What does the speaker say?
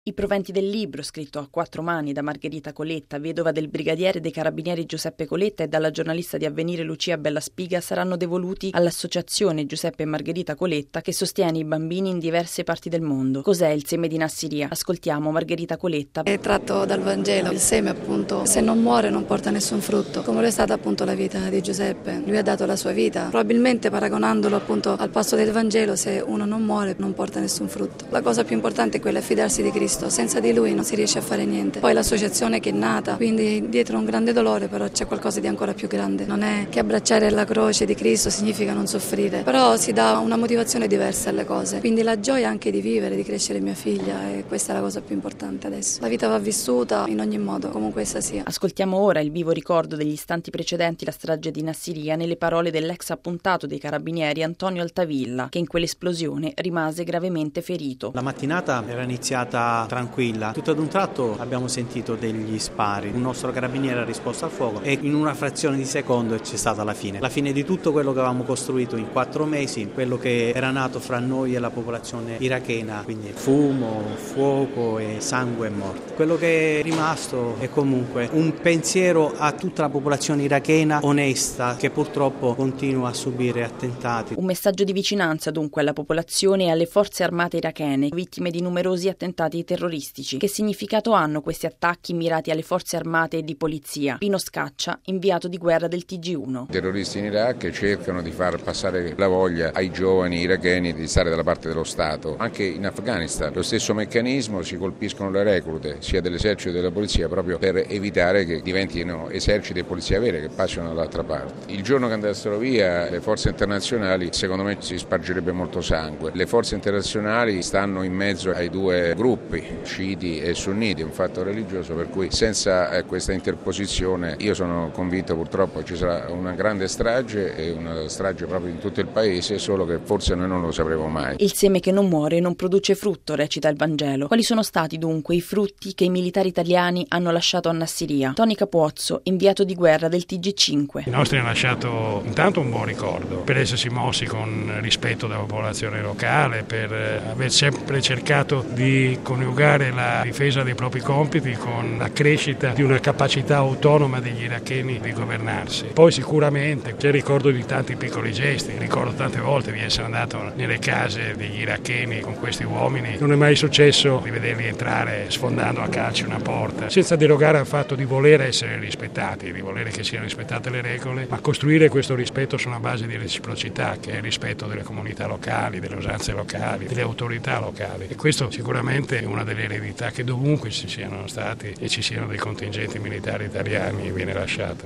I proventi del libro, scritto a 4 mani da Margherita Coletta, vedova del brigadiere dei carabinieri Giuseppe Coletta, e dalla giornalista di Avvenire Lucia Bellaspiga, saranno devoluti all'associazione Giuseppe e Margherita Coletta, che sostiene i bambini in diverse parti del mondo. Cos'è il seme di Nassiria? Ascoltiamo Margherita Coletta. È tratto dal Vangelo. Il seme, appunto, se non muore non porta nessun frutto, come lo è stata appunto la vita di Giuseppe. Lui ha dato la sua vita, probabilmente paragonandolo appunto al passo del Vangelo: se uno non muore non porta nessun frutto. La cosa più importante è quella di fidarsi di Cristo. Senza di lui non si riesce a fare niente. Poi l'associazione che è nata, quindi dietro un grande dolore, però c'è qualcosa di ancora più grande. Non è che abbracciare la croce di Cristo significa non soffrire, però si dà una motivazione diversa alle cose. Quindi la gioia anche di vivere, di crescere mia figlia, e questa è la cosa più importante adesso. La vita va vissuta in ogni modo, comunque essa sia. Ascoltiamo ora il vivo ricordo degli istanti precedenti la strage di Nassiria nelle parole dell'ex appuntato dei carabinieri Antonio Altavilla, che in quell'esplosione rimase gravemente ferito. La mattinata era iniziata tranquilla. Tutto ad un tratto abbiamo sentito degli spari. Un nostro carabiniere ha risposto al fuoco e in una frazione di secondo c'è stata la fine. La fine di tutto quello che avevamo costruito in 4 mesi, quello che era nato fra noi e la popolazione irachena, quindi fumo, fuoco e sangue e morte. Quello che è rimasto è comunque un pensiero a tutta la popolazione irachena onesta, che purtroppo continua a subire attentati. Un messaggio di vicinanza dunque alla popolazione e alle forze armate irachene, vittime di numerosi attentati terroristici. Che significato hanno questi attacchi mirati alle forze armate e di polizia? Pino Scaccia, inviato di guerra del TG1. I terroristi in Iraq cercano di far passare la voglia ai giovani iracheni di stare dalla parte dello Stato. Anche in Afghanistan lo stesso meccanismo, si colpiscono le reclute sia dell'esercito che della polizia, proprio per evitare che diventino eserciti e polizia vere che passino dall'altra parte. Il giorno che andassero via le forze internazionali, secondo me si spargerebbe molto sangue. Le forze internazionali stanno in mezzo ai due gruppi, sciiti e sunniti, un fatto religioso, per cui senza questa interposizione io sono convinto purtroppo ci sarà una grande strage, e una strage proprio in tutto il paese, solo che forse noi non lo sapremo mai. Il seme che non muore non produce frutto, recita il Vangelo. Quali sono stati dunque i frutti che i militari italiani hanno lasciato a Nassiria? Tony Capuozzo, inviato di guerra del TG5. I nostri hanno lasciato intanto un buon ricordo per essersi mossi con rispetto della popolazione locale, per aver sempre cercato di coniugare la difesa dei propri compiti con la crescita di una capacità autonoma degli iracheni di governarsi. Poi sicuramente c'è il ricordo di tanti piccoli gesti, ricordo tante volte di essere andato nelle case degli iracheni con questi uomini, non è mai successo di vederli entrare sfondando a calci una porta, senza derogare al fatto di voler essere rispettati, di volere che siano rispettate le regole, ma costruire questo rispetto su una base di reciprocità, che è il rispetto delle comunità locali, delle usanze locali, delle autorità locali. E questo sicuramente è una delle eredità che dovunque ci siano stati e ci siano dei contingenti militari italiani viene lasciata.